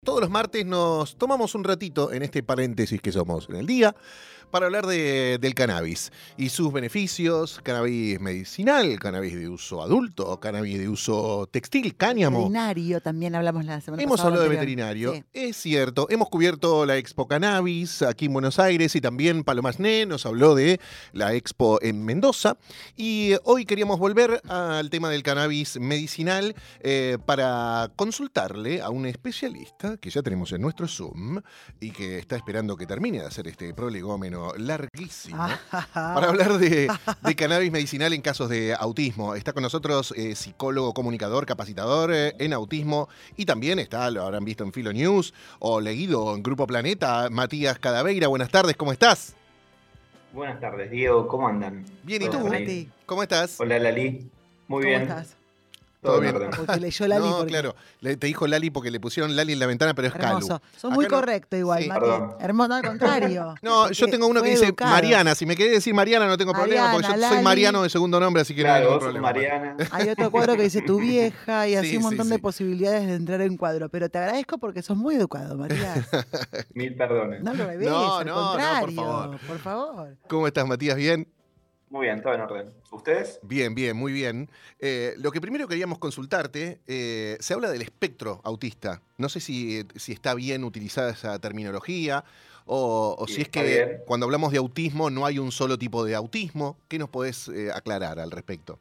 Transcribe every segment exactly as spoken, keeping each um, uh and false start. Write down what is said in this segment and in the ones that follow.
Todos los martes nos tomamos un ratito en este paréntesis que somos en el día para hablar de, del cannabis y sus beneficios, cannabis medicinal, cannabis de uso adulto, cannabis de uso textil, cáñamo. Veterinario también hablamos la semana Hemos pasada. hablado de anterior. veterinario, Sí. es cierto. Hemos cubierto la Expo Cannabis aquí en Buenos Aires y también Paloma Sné nos habló de la Expo en Mendoza. Y hoy queríamos volver al tema del cannabis medicinal eh, para consultarle a un especialista que ya tenemos en nuestro Zoom y que está esperando que termine de hacer este prolegómeno larguísimo para hablar de, de cannabis medicinal en casos de autismo. Está con nosotros eh, psicólogo, comunicador, capacitador eh, en autismo y también está, lo habrán visto en Filo News o leído en Grupo Planeta, Matías Cadaveira. Buenas tardes, ¿cómo estás? Buenas tardes, Diego, ¿cómo andan? Bien, ¿y Hola, tú? Mati. ¿Cómo estás? Hola, Lali. Muy ¿Cómo bien. estás? Todo, ¿Todo en bien? orden. Porque leyó Lali. No, porque... claro, le, te dijo Lali porque le pusieron Lali en la ventana, pero es Hermoso. Calu. Sos muy Acá no- correcto igual, Sí. Mati. Perdón. Hermoso, al contrario. No, Porque yo tengo uno que fue dice educado. Mariana. Si me querés decir Mariana no tengo problema, porque yo Mariana, soy Lali. Mariano de segundo nombre, así que no hay Claro, ningún vos sos problema. Mati. Mariana. Hay otro cuadro que dice tu vieja y así Sí, un sí, montón sí. de posibilidades de entrar en cuadro. Pero te agradezco porque sos muy educado, Matías. Mil perdones. No lo revés, No, al no, no, por contrario. favor. Por favor. ¿Cómo estás, Matías? ¿Bien? Muy bien, todo en orden. ¿Ustedes? Bien, bien, muy bien. Eh, lo que primero queríamos consultarte, eh, se habla del espectro autista. No sé si, si está bien utilizada esa terminología o, o Sí, si es está que bien. cuando hablamos de autismo no hay un solo tipo de autismo. ¿Qué nos podés eh, aclarar al respecto?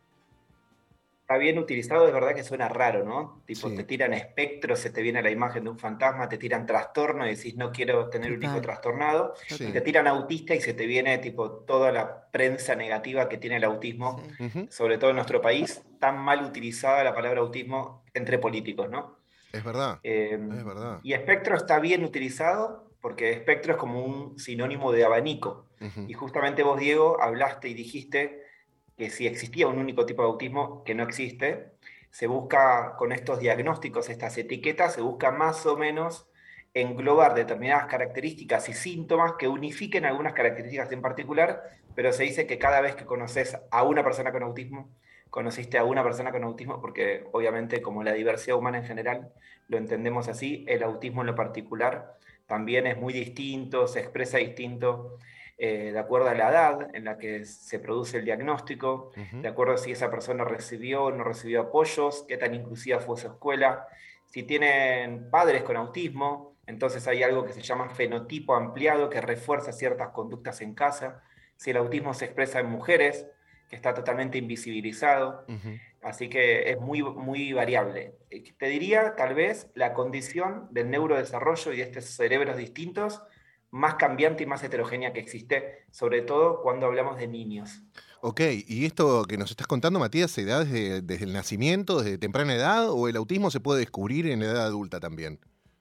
Está bien utilizado, es verdad que suena raro, ¿no? Tipo, Sí. te tiran espectro, se te viene la imagen de un fantasma, te tiran trastorno y decís, no quiero tener un hijo Total. trastornado. Sí. Y te tiran autista y se te viene, tipo, toda la prensa negativa que tiene el autismo, Sí. Ujú. sobre todo en nuestro país, tan mal utilizada la palabra autismo entre políticos, ¿no? Es verdad, Eh, es verdad. y espectro está bien utilizado porque espectro es como un sinónimo de abanico. Ujú. Y justamente vos, Diego, hablaste y dijiste que si existía un único tipo de autismo, que no existe, se busca con estos diagnósticos, estas etiquetas, se busca más o menos englobar determinadas características y síntomas que unifiquen algunas características en particular, pero se dice que cada vez que conoces a una persona con autismo, conociste a una persona con autismo, porque obviamente como la diversidad humana en general lo entendemos así, el autismo en lo particular también es muy distinto, se expresa distinto eh, de acuerdo a la edad en la que se produce el diagnóstico, Ujú. de acuerdo a si esa persona recibió o no recibió apoyos, qué tan inclusiva fue su escuela, si tienen padres con autismo, entonces hay algo que se llama fenotipo ampliado que refuerza ciertas conductas en casa, si el autismo se expresa en mujeres, que está totalmente invisibilizado, Ujú. así que es muy, muy variable. Te diría, tal vez, la condición del neurodesarrollo y de estos cerebros distintos más cambiante y más heterogénea que existe, sobre todo cuando hablamos de niños. Ok, ¿y esto que nos estás contando, Matías, se da desde, desde el nacimiento, desde temprana edad, o el autismo se puede descubrir en edad adulta también?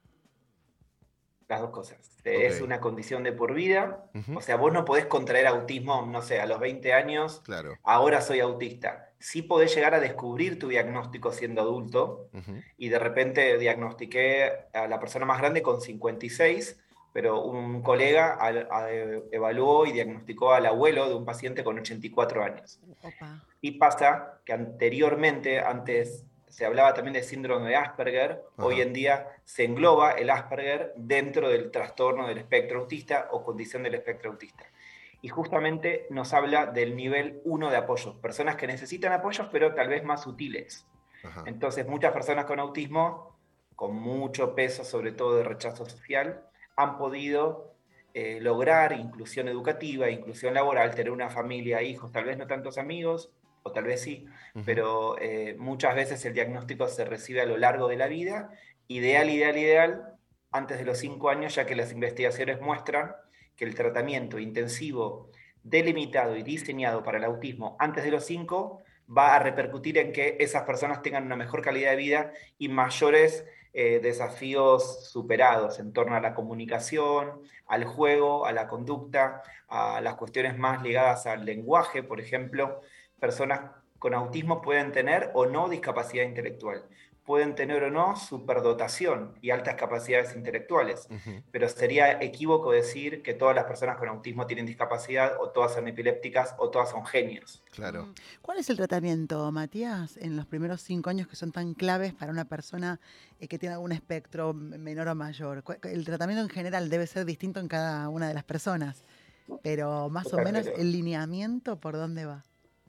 Las dos cosas. Ok. Es una condición de por vida, Ujú. o sea, vos no podés contraer autismo, no sé, a los veinte años, Claro. ahora soy autista. Sí podés llegar a descubrir tu diagnóstico siendo adulto, Ujú. y de repente diagnostiqué a la persona más grande con cincuenta y seis, pero un colega al- a- evaluó y diagnosticó al abuelo de un paciente con ochenta y cuatro años. Opa. Y pasa que anteriormente, antes se hablaba también de síndrome de Asperger, Ajá. hoy en día se engloba el Asperger dentro del trastorno del espectro autista o condición del espectro autista. Y justamente nos habla del nivel uno de apoyos, personas que necesitan apoyos pero tal vez más sutiles. Ajá. Entonces muchas personas con autismo, con mucho peso sobre todo de rechazo social, han podido eh, lograr inclusión educativa, inclusión laboral, tener una familia, hijos, tal vez no tantos amigos, o tal vez sí, Ujú. pero eh, muchas veces el diagnóstico se recibe a lo largo de la vida, ideal, ideal, ideal, antes de los cinco años, ya que las investigaciones muestran que el tratamiento intensivo, delimitado y diseñado para el autismo antes de los cinco va a repercutir en que esas personas tengan una mejor calidad de vida y mayores eh, desafíos superados en torno a la comunicación, al juego, a la conducta, a las cuestiones más ligadas al lenguaje, por ejemplo. Personas con autismo pueden tener o no discapacidad intelectual, pueden tener o no superdotación y altas capacidades intelectuales. Ujú. Pero sería equívoco decir que todas las personas con autismo tienen discapacidad, o todas son epilépticas, o todas son genios. Claro. Mm. ¿Cuál es el tratamiento, Matías, en los primeros cinco años que son tan claves para una persona eh, que tiene algún espectro m- menor o mayor? Cu- El tratamiento en general debe ser distinto en cada una de las personas, pero más o menos Pero el lineamiento, ¿por dónde va?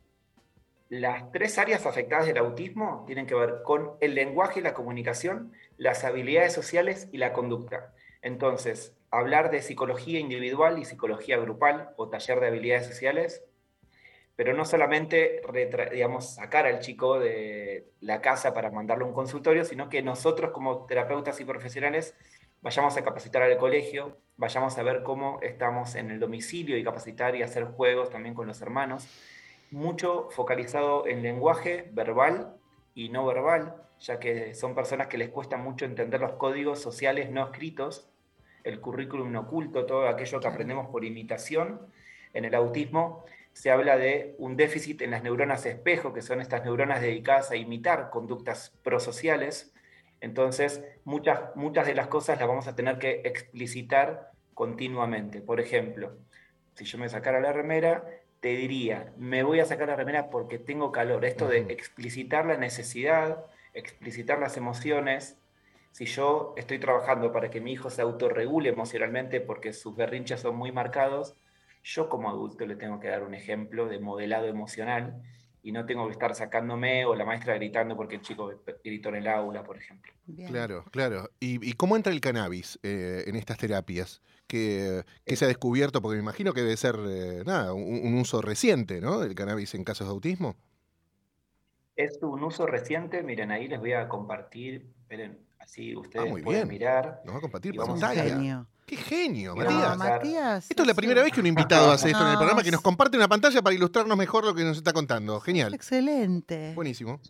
las tres áreas afectadas del autismo tienen que ver con el lenguaje y la comunicación, las habilidades sociales y la conducta. Entonces, hablar de psicología individual y psicología grupal o taller de habilidades sociales, pero no solamente retra- digamos, sacar al chico de la casa para mandarlo a un consultorio, sino que nosotros como terapeutas y profesionales vayamos a capacitar al colegio, vayamos a ver cómo estamos en el domicilio y capacitar y hacer juegos también con los hermanos, mucho focalizado en lenguaje verbal y no verbal, ya que son personas que les cuesta mucho entender los códigos sociales no escritos, el currículum no oculto, todo aquello que Claro. aprendemos por imitación. En el autismo se habla de un déficit en las neuronas espejo, que son estas neuronas dedicadas a imitar conductas prosociales. Entonces, muchas, muchas de las cosas las vamos a tener que explicitar continuamente. Por ejemplo, si yo me sacara la remera, te diría, me voy a sacar la remera porque tengo calor. Esto de Ujú. explicitar la necesidad, explicitar las emociones. Si yo estoy trabajando para que mi hijo se autorregule emocionalmente porque sus berrinches son muy marcados, yo como adulto le tengo que dar un ejemplo de modelado emocional y no tengo que estar sacándome o la maestra gritando porque el chico gritó en el aula, por ejemplo. Bien. Claro, claro. ¿Y, y cómo entra el cannabis eh, en estas terapias? ¿Qué, qué se ha Es, descubierto? Porque me imagino que debe ser, eh, nada, un, un uso reciente, ¿no? Del cannabis en casos de autismo. es un uso reciente, miren, ahí les voy a compartir, esperen, así Ah, ustedes muy pueden bien. mirar Nos va a compartir y Es un vamos a hacer, pantalla. genio. ¡Qué genio, y vamos a No, Matías! hacer, Matías, Esto es la primera eso. vez que un invitado hace esto en el No, programa, que nos s- comparte una pantalla para ilustrarnos mejor lo que nos está contando. sos Genial. excelente. Buenísimo.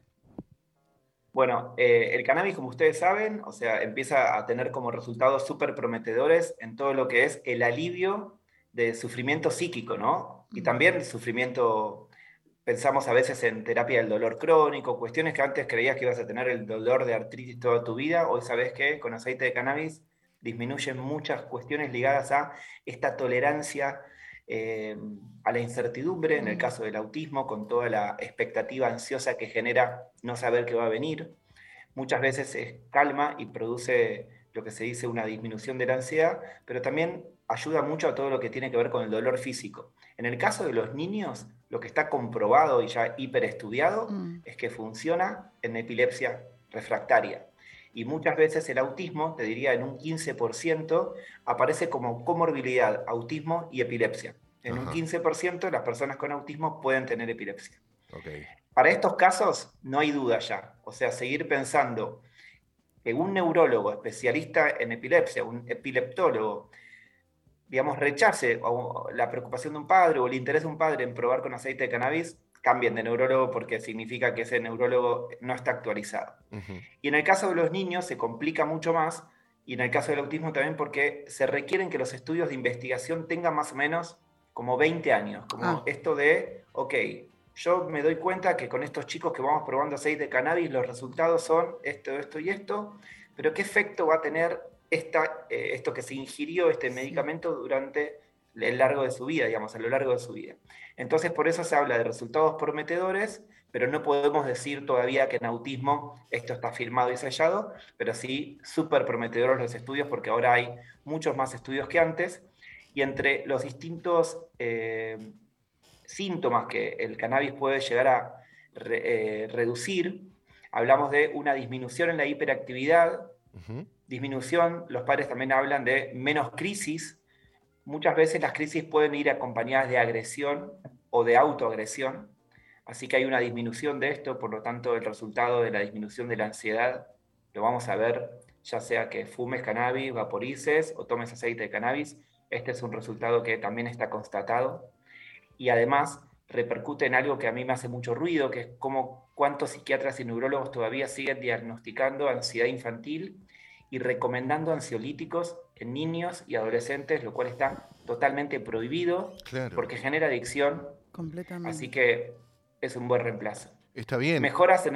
Bueno, eh, el cannabis, como ustedes saben, o sea, empieza a tener como resultados súper prometedores en todo lo que es el alivio de sufrimiento psíquico, ¿no? Y Mm. también sufrimiento, pensamos a veces en terapia del dolor crónico, cuestiones que antes creías que ibas a tener el dolor de artritis toda tu vida, hoy sabes que con aceite de cannabis disminuyen muchas cuestiones ligadas a esta tolerancia eh, a la incertidumbre, en el Mm. caso del autismo, con toda la expectativa ansiosa que genera no saber qué va a venir. Muchas veces es calma y produce lo que se dice una disminución de la ansiedad, pero también ayuda mucho a todo lo que tiene que ver con el dolor físico. En el caso de los niños, lo que está comprobado y ya hiperestudiado Mm. es que funciona en epilepsia refractaria. Y muchas veces el autismo, te diría en un quince por ciento, aparece como comorbilidad, autismo y epilepsia. En un Ajá. quince por ciento las personas con autismo pueden tener epilepsia. Ok. Para estos casos no hay duda ya. O sea, seguir pensando que un neurólogo especialista en epilepsia, un epileptólogo, digamos, rechace o la preocupación de un padre o el interés de un padre en probar con aceite de cannabis, cambien de neurólogo porque significa que ese neurólogo no está actualizado. Ujú. Y en el caso de los niños se complica mucho más, y en el caso del autismo también porque se requieren que los estudios de investigación tengan más o menos como veinte años, como Ah, esto de, ok, yo me doy cuenta que con estos chicos que vamos probando aceite de cannabis los resultados son esto, esto y esto, pero ¿qué efecto va a tener esta, eh, esto que se ingirió, este sí. medicamento durante el largo de su vida, digamos, a lo largo de su vida? Entonces, por eso se habla de resultados prometedores, pero no podemos decir todavía que en autismo esto está firmado y sellado, pero sí súper prometedores los estudios porque ahora hay muchos más estudios que antes, y entre los distintos eh, síntomas que el cannabis puede llegar a re, eh, reducir, hablamos de una disminución en la hiperactividad, Ujú. disminución, los padres también hablan de menos crisis. Muchas veces las crisis pueden ir acompañadas de agresión o de autoagresión, así que hay una disminución de esto, por lo tanto el resultado de la disminución de la ansiedad lo vamos a ver, ya sea que fumes cannabis, vaporices o tomes aceite de cannabis, este es un resultado que también está constatado y además repercute en algo que a mí me hace mucho ruido, que es cómo cuántos psiquiatras y neurólogos todavía siguen diagnosticando ansiedad infantil y recomendando ansiolíticos en niños y adolescentes, lo cual está totalmente prohibido Claro. porque genera adicción, así completamente. que es un buen reemplazo. Está bien. Mejoras en el,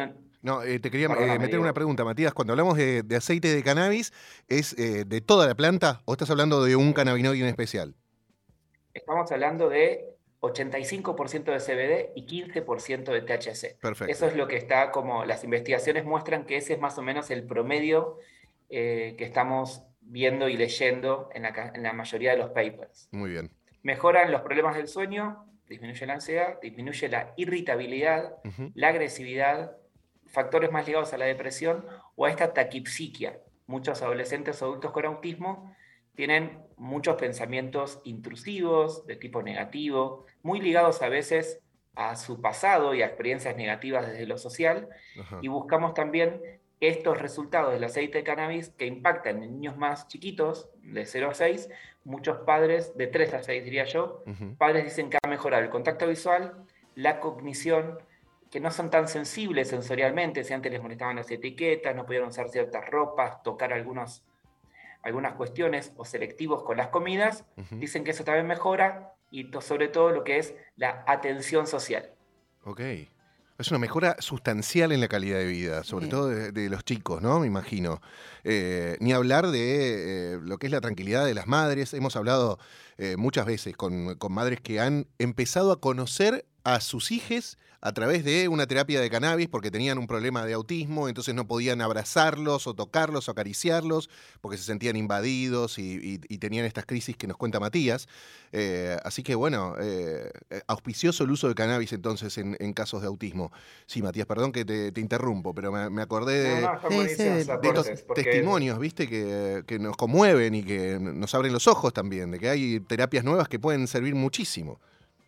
No, eh, te quería eh, Perdóname, meter Diego. una pregunta, Matías. Cuando hablamos de, de aceite de cannabis, ¿es eh, de toda la planta o estás hablando de un cannabinoide en especial? Estamos hablando de ochenta y cinco por ciento de C B D y quince por ciento de T H C. Eso Perfecto. es lo que está como, las investigaciones muestran que ese es más o menos el promedio eh, que estamos viendo y leyendo en la, ca- en la mayoría de los papers. Muy bien. Mejoran los problemas del sueño, disminuye la ansiedad, disminuye la irritabilidad, Ujú. la agresividad, factores más ligados a la depresión o a esta taquipsiquia. Muchos adolescentes o adultos con autismo tienen muchos pensamientos intrusivos, de tipo negativo, muy ligados a veces a su pasado y a experiencias negativas desde lo social, Ajá. y buscamos también estos resultados del aceite de cannabis que impactan en niños más chiquitos, de cero a seis, muchos padres, de tres a seis diría yo, Ujú. padres dicen que ha mejorado el contacto visual, la cognición, que no son tan sensibles sensorialmente, si antes les molestaban las etiquetas, no podían usar ciertas ropas, tocar algunos, algunas cuestiones o selectivos con las comidas, Ujú. dicen que eso también mejora y to- sobre todo lo que es la atención social. Ok. Es una mejora sustancial en la calidad de vida, sobre Sí. todo de, de los chicos, ¿no? Me imagino. Eh, ni hablar de eh, lo que es la tranquilidad de las madres. Hemos hablado eh, muchas veces con, con madres que han empezado a conocer a sus hijes a través de una terapia de cannabis porque tenían un problema de autismo, entonces no podían abrazarlos o tocarlos o acariciarlos porque se sentían invadidos y, y- y tenían estas crisis que nos cuenta Matías. Eh, así que bueno, eh, eh, auspicioso el uso de cannabis entonces en, en casos de autismo. Sí, Matías, perdón que te, te interrumpo, pero me, me acordé No, de, no, están Sí, sí, buenísimos de, sus de de estos los... aportes, porque testimonios, ¿viste? Que, que nos conmueven y que nos abren los ojos también, de que hay terapias nuevas que pueden servir muchísimo.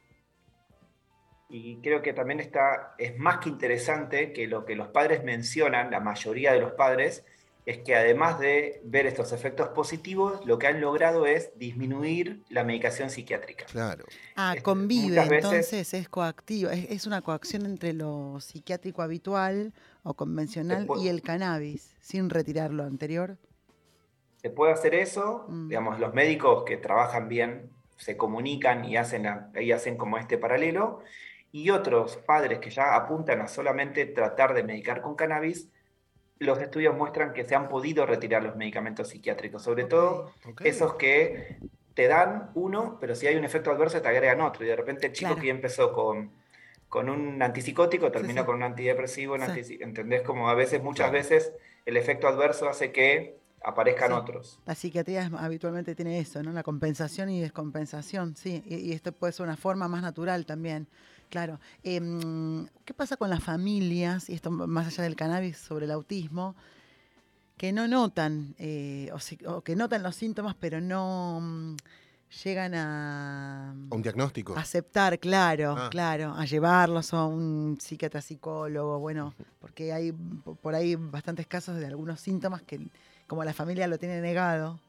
y creo que también está, es más que interesante que lo que los padres mencionan, la mayoría de los padres, es que además de ver estos efectos positivos, lo que han logrado es disminuir la medicación psiquiátrica. Claro. Ah, Es- convive, muchas veces entonces es coactivo, es, es una coacción entre lo psiquiátrico habitual o se, convencional y pu- el cannabis, sin retirar lo anterior. se puede hacer eso, Mm, digamos, los médicos que trabajan bien se comunican y hacen, la- y hacen como este paralelo, y otros padres que ya apuntan a solamente tratar de medicar con cannabis, los estudios muestran que se han podido retirar los medicamentos psiquiátricos, sobre ok. todo Ok. esos que te dan uno, pero si hay un efecto adverso te agregan otro, y de repente el chico Claro, que ya empezó con, con un antipsicótico sí, terminó sí, con un antidepresivo, un sí, anti- ¿entendés? Como a veces, muchas Claro. veces, el efecto adverso hace que aparezcan sí. otros. La psiquiatría es- habitualmente tiene eso, ¿no? La compensación y descompensación, sí. Y, y esto puede ser una forma más natural también, claro. Em, ¿qué pasa con las familias, y esto más allá del cannabis, sobre el autismo, que no notan, eh, o, si- o que notan los síntomas, pero no mm, llegan a Un diagnóstico. aceptar, claro, Ah, claro, a llevarlos a un psiquiatra, psicólogo, bueno, porque hay po- por ahí bastantes casos de algunos síntomas que, como la familia lo tiene negado,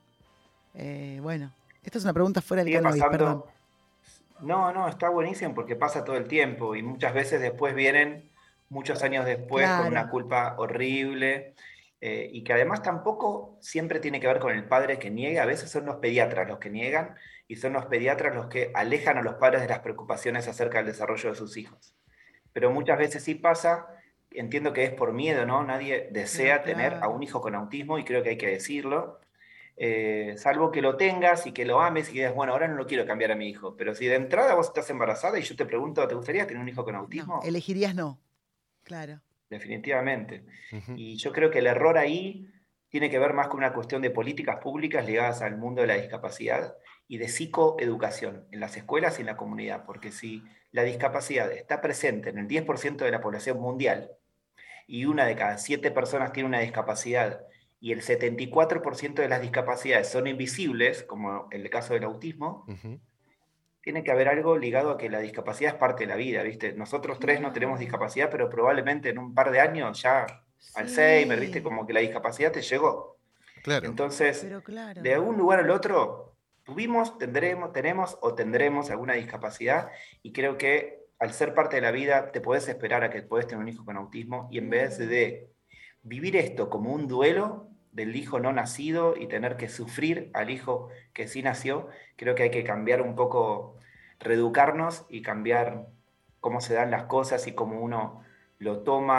eh, bueno, esta es una pregunta fuera del Sigue cannabis, perdón. pasando. No, no, está buenísimo porque pasa todo el tiempo y muchas veces después vienen, muchos años después, con Claro, una culpa horrible, eh, y que además tampoco siempre tiene que ver con el padre que niega, a veces son los pediatras los que niegan y son los pediatras los que alejan a los padres de las preocupaciones acerca del desarrollo de sus hijos. Pero muchas veces sí pasa, entiendo que es por miedo, ¿no? Nadie pero desea tener a claro. un hijo con autismo y creo que hay que decirlo, eh, salvo que lo tengas y que lo ames y que digas, bueno, ahora no lo quiero cambiar a mi hijo. Pero si de entrada vos estás embarazada y yo te pregunto, ¿te gustaría tener un hijo con No, autismo? elegirías no, claro. Definitivamente. ujú. Y yo creo que el error ahí tiene que ver más con una cuestión de políticas públicas ligadas al mundo de la discapacidad y de psicoeducación en las escuelas y en la comunidad. Porque si la discapacidad está presente en el diez por ciento de la población mundial, y una de cada siete personas tiene una discapacidad y el setenta y cuatro por ciento de las discapacidades son invisibles, como en el caso del autismo, Ujú. tiene que haber algo ligado a que la discapacidad es parte de la vida, ¿viste? Nosotros tres no tenemos Claro, discapacidad, pero probablemente en un par de años ya Alzheimer, ¿viste? sí, Como que la discapacidad te llegó. Claro. Entonces, pero claro. de algún lugar al otro, tuvimos, tendremos, tenemos o tendremos alguna discapacidad y creo que al ser parte de la vida te podés esperar a que podés tener un hijo con autismo y en vez Claro. de vivir esto como un duelo del hijo no nacido y tener que sufrir al hijo que sí nació, creo que hay que cambiar un poco, reeducarnos y cambiar cómo se dan las cosas y cómo uno lo toma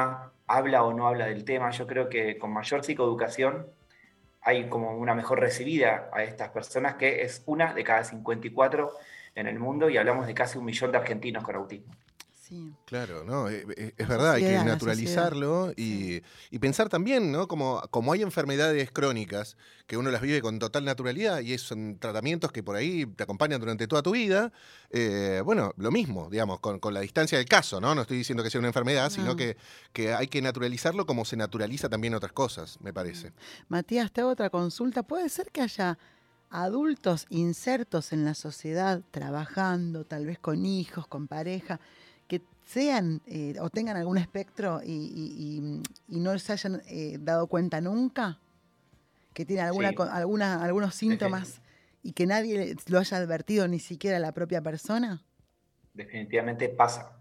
habla o no habla del tema. Yo creo que con mayor psicoeducación hay como una mejor recibida a estas personas, que es una de cada cincuenta y cuatro en el mundo, y hablamos de casi un millón de argentinos con autismo. Sí. Claro, no, eh, eh, es La verdad, hay que sociedad, la naturalizarlo y, Sí. y pensar también, ¿no? Como, como hay enfermedades crónicas que uno las vive con total naturalidad y son tratamientos que por ahí te acompañan durante toda tu vida, eh, bueno, lo mismo, digamos, con, con la distancia del caso, ¿no? No estoy diciendo que sea una enfermedad, sino No. que, que hay que naturalizarlo como se naturaliza también otras cosas, me parece. Matías, te hago otra consulta. ¿Puede ser que haya adultos insertos en la sociedad, trabajando, tal vez con hijos, con pareja, que sean eh, o tengan algún espectro y, y- y- y no se hayan eh, dado cuenta nunca? Que tienen alguna, Sí. co- alguna, algunos síntomas y que nadie lo haya advertido, ni siquiera la propia persona. Definitivamente pasa,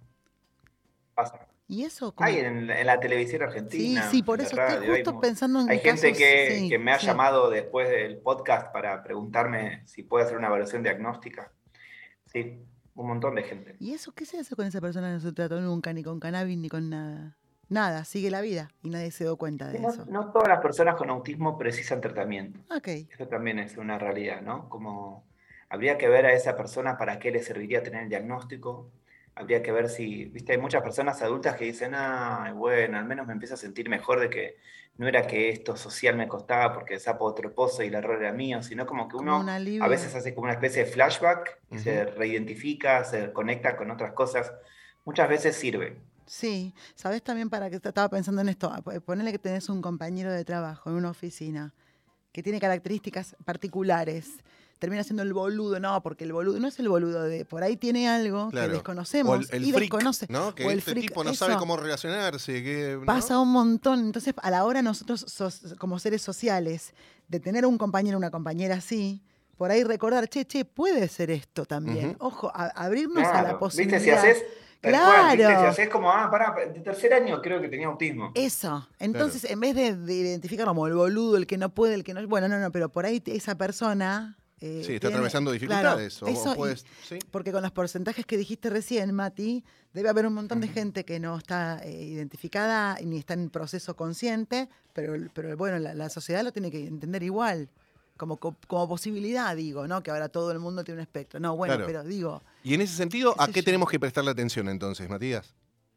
pasa. ¿Y eso Hay como? en, en la televisión Sí, sí, argentina, en por la eso estoy radio, hay, justo mu- pensando hay en gente casos, que, sí, que me ha sí. llamado después del podcast para preguntarme si puede hacer una evaluación diagnóstica. Sí, un montón de gente. ¿Y eso qué se hace con esa persona que no se trató nunca, ni con cannabis, ni con nada? Nada, sigue la vida y nadie se dio cuenta de No, eso. no todas las personas con autismo precisan tratamiento. Ok. Eso también es una realidad, ¿no? Como habría que ver a esa persona para qué le serviría tener el diagnóstico. Habría que ver si, viste, hay muchas personas adultas que dicen, ah, bueno, al menos me empiezo a sentir mejor de que no era que esto social me costaba porque el sapo otro pozo y el error era mío, sino como que Como un uno a alivio. veces hace como una especie de flashback y Ujú. se reidentifica, se conecta con otras cosas. Muchas veces sirve. Sí, ¿sabes también para qué estaba pensando en esto? P- Ponele que tenés un compañero de trabajo en una oficina que tiene características particulares. Termina siendo el boludo, no, porque el boludo no es el boludo de por ahí tiene algo que Claro. O el, desconocemos el y freak, desconoce. ¿no? Que O el este freak, tipo no sabe eso. cómo relacionarse, que, ¿no? Pasa un montón. Entonces, a la hora nosotros, sos- como seres sociales, de tener un compañero o una compañera así, por ahí recordar, che, che, puede ser esto también. Ujú. Ojo, a- abrirnos a la Claro, viste, si posibilidad. haces, tal cual, viste, si Claro, haces como, ah, pará, de tercer año creo que tenía autismo. eso. Claro. Entonces, en vez de, de identificarlo como el boludo, el que no puede, el que no. Bueno, no, no, pero por ahí te- esa persona. eh, Sí, está tiene- atravesando claro, dificultades. o- eso o y- puedes, ¿sí? porque con los porcentajes que dijiste recién, Mati, debe haber un montón de Ujú. gente que no está eh, identificada ni está en proceso consciente, pero, pero bueno, la, la sociedad lo tiene que entender igual, como, co- como posibilidad, digo, ¿no? Que ahora todo el mundo tiene un espectro. No, bueno, Claro. pero digo, Y en ese sentido, qué ¿a sé qué yo. tenemos que prestarle atención entonces, Matías?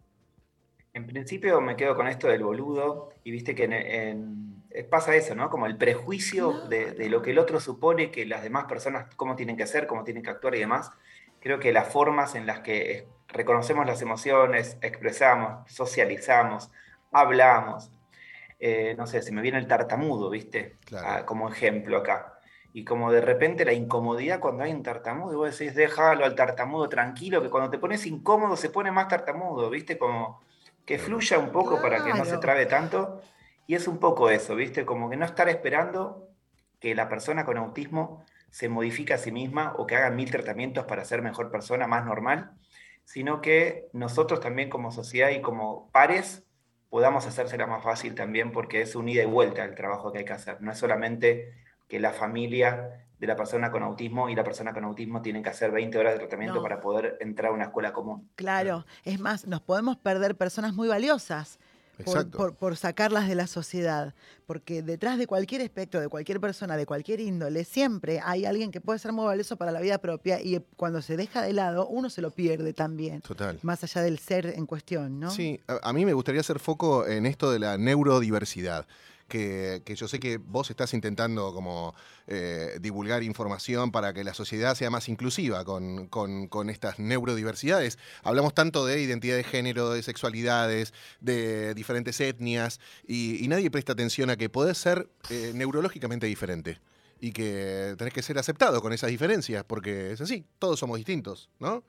En principio me quedo con esto del boludo y viste que en- en- eh, pasa eso, ¿no? Como el prejuicio de, de lo que el otro supone que las demás personas, cómo tienen que ser, cómo tienen que actuar y demás. Creo que las formas en las que eh, reconocemos las emociones, expresamos, socializamos, hablamos, eh, no sé, se me viene el tartamudo, ¿viste? Claro. Ah, como ejemplo acá. Y como de repente la incomodidad cuando hay un tartamudo, y vos decís, déjalo al tartamudo tranquilo, que cuando te pones incómodo se pone más tartamudo, ¿viste? Como que Claro. fluya un poco para que no se Claro. trabe tanto. Y es un poco eso, ¿viste? Como que no estar esperando que la persona con autismo se modifique a sí misma o que haga mil tratamientos para ser mejor persona, más normal, sino que nosotros también como sociedad y como pares podamos hacérsela más fácil también, porque es un ida y vuelta el trabajo que hay que hacer. No es solamente que la familia de la persona con autismo y la persona con autismo tienen que hacer veinte horas de tratamiento No. para poder entrar a una escuela común. Claro, es más, nos podemos perder personas muy valiosas por, Exacto. por- por sacarlas de la sociedad, porque detrás de cualquier espectro, de cualquier persona, de cualquier índole, siempre hay alguien que puede ser muy valioso para la vida propia y cuando se deja de lado, uno se lo pierde también, Total. más allá del ser en cuestión, ¿no? Sí, a, a mí me gustaría hacer foco en esto de la neurodiversidad. Que, que yo sé que vos estás intentando como eh, divulgar información para que la sociedad sea más inclusiva con, con- con estas neurodiversidades. Hablamos tanto de identidad de género, de sexualidades, de diferentes etnias, y, y nadie presta atención a que podés ser eh, neurológicamente diferente y que tenés que ser aceptado con esas diferencias, porque es así, todos somos distintos, ¿no?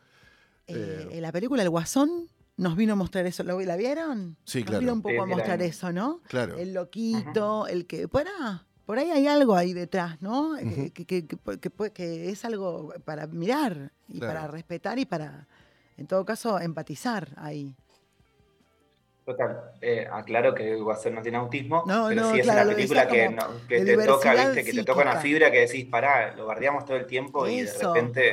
Eh, Eh, en la película El Guasón nos vino a mostrar eso. ¿Lo, ¿La vieron? Sí, Nos claro. vino un poco Sí, a sí, la mostrar vimos. eso, ¿no? Claro. El loquito, el que. Por ahí, por ahí hay algo ahí detrás, ¿no? Ujú. Que, que- que- que- que puede- que es algo para mirar y Claro. para respetar y para, en todo caso, empatizar ahí. Total, eh, aclaro que Guasón no tiene autismo, No, pero no, sí es claro, una lo película decía que, como no- que de te toca, diversidad viste, que te toca una psíquica. fibra que decís, pará, lo bardeamos todo el tiempo y de Eso. repente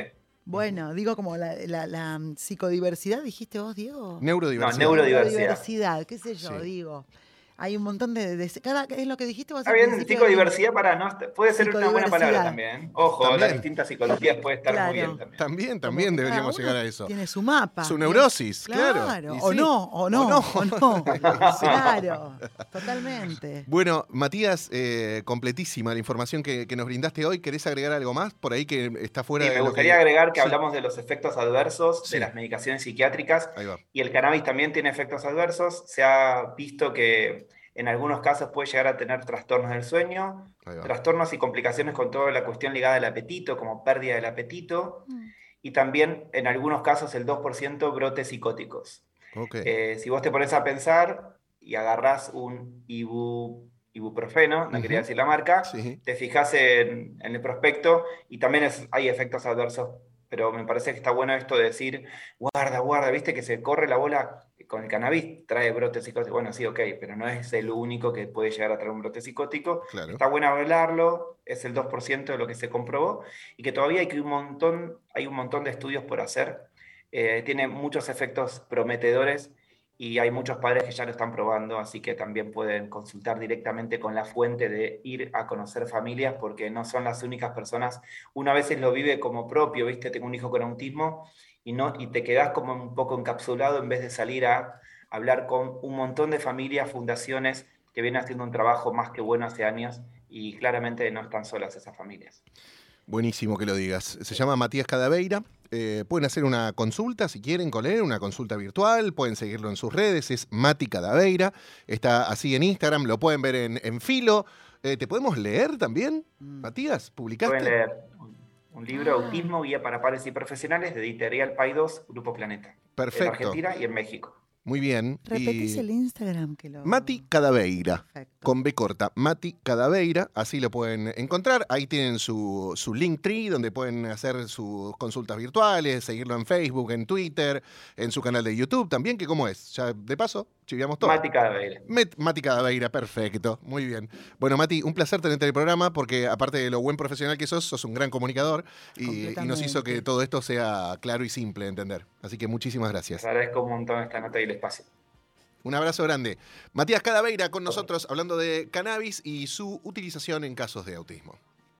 Bueno, digo como la, la, la psicodiversidad, dijiste vos, Diego. Neurodiversidad. No, neurodiversidad. Neurodiversidad, qué sé yo, Sí. digo. Hay un montón de... de cada, es lo que dijiste vos Está al bien, principio. psicodiversidad para no puede ser una buena palabra Psicodiversidad. también. Ojo, También. las distintas psicologías puede estar Claro. muy bien también. También, Como también que deberíamos cada llegar uno a eso. Tiene su mapa. Su neurosis, claro. Claro, Y o sí. no, o no, O no. o no. Sí. Claro, totalmente. Bueno, Matías, eh, completísima la información que, que nos brindaste hoy. ¿Querés agregar algo más por ahí que está fuera Sí, de me lo gustaría que... agregar que Sí. hablamos de los efectos adversos Sí. de las medicaciones psiquiátricas Ahí va. y el cannabis también tiene efectos adversos. Se ha visto que en algunos casos puede llegar a tener trastornos del sueño, Ahí va. trastornos y complicaciones con toda la cuestión ligada al apetito, como pérdida del apetito, y también en algunos casos el dos por ciento brotes psicóticos. Ok. Eh, si vos te pones a pensar y agarrás un ibu, ibuprofeno, no Ujú. quería decir la marca, Sí. te fijas en, en el prospecto y también es- hay efectos adversos, pero me parece que está bueno esto de decir, guarda, guarda, viste que se corre la bola con el cannabis, trae brote psicótico. Bueno, sí, ok, pero no es el único que puede llegar a traer un brote psicótico. Claro. Está bueno hablarlo, es el dos por ciento de lo que se comprobó y que todavía hay, que un, montón, hay un montón de estudios por hacer. Eh, tiene muchos efectos prometedores y hay muchos padres que ya lo están probando, así que también pueden consultar directamente con la fuente de ir a conocer familias, porque no son las únicas personas. Una vez lo vive como propio, ¿viste? Tengo un hijo con autismo y, no, y te quedás como un poco encapsulado en vez de salir a hablar con un montón de familias, fundaciones que vienen haciendo un trabajo más que bueno hace años y claramente no están solas esas familias. Buenísimo que lo digas. Se llama Matías Cadaveira. Eh, pueden hacer una consulta si quieren con él, una consulta virtual. Pueden seguirlo en sus redes. Es Mati Cadaveira. Está así en Instagram. Lo pueden ver en, en Filo. Eh, ¿Te podemos leer también, Mm. Matías? ¿Publicaste? Pueden leer un, un libro, Ah. Autismo, Guía para Padres y Profesionales, de Editorial Paidós, Grupo Planeta. Perfecto. En Argentina y en México. Muy bien. Repetís Y el Instagram que lo... Mati Cadaveira. Perfecto. Con B corta, Mati Cadaveira, así lo pueden encontrar. Ahí tienen su, su Linktree, donde pueden hacer sus consultas virtuales, seguirlo en Facebook, en Twitter, en su canal de YouTube también, que cómo es. Ya de paso, chiviamos todo. Mati Cadaveira. Met- Mati Cadaveira, perfecto, muy bien. Bueno, Mati, un placer tenerte en el programa, porque aparte de lo buen profesional que sos, sos un gran comunicador y, y nos hizo que Completamente. todo esto sea claro y simple de entender. Así que muchísimas Les gracias. agradezco un montón esta nota y el espacio. Un abrazo grande. Matías Cadaveira con nosotros hablando de cannabis y su utilización en casos de autismo.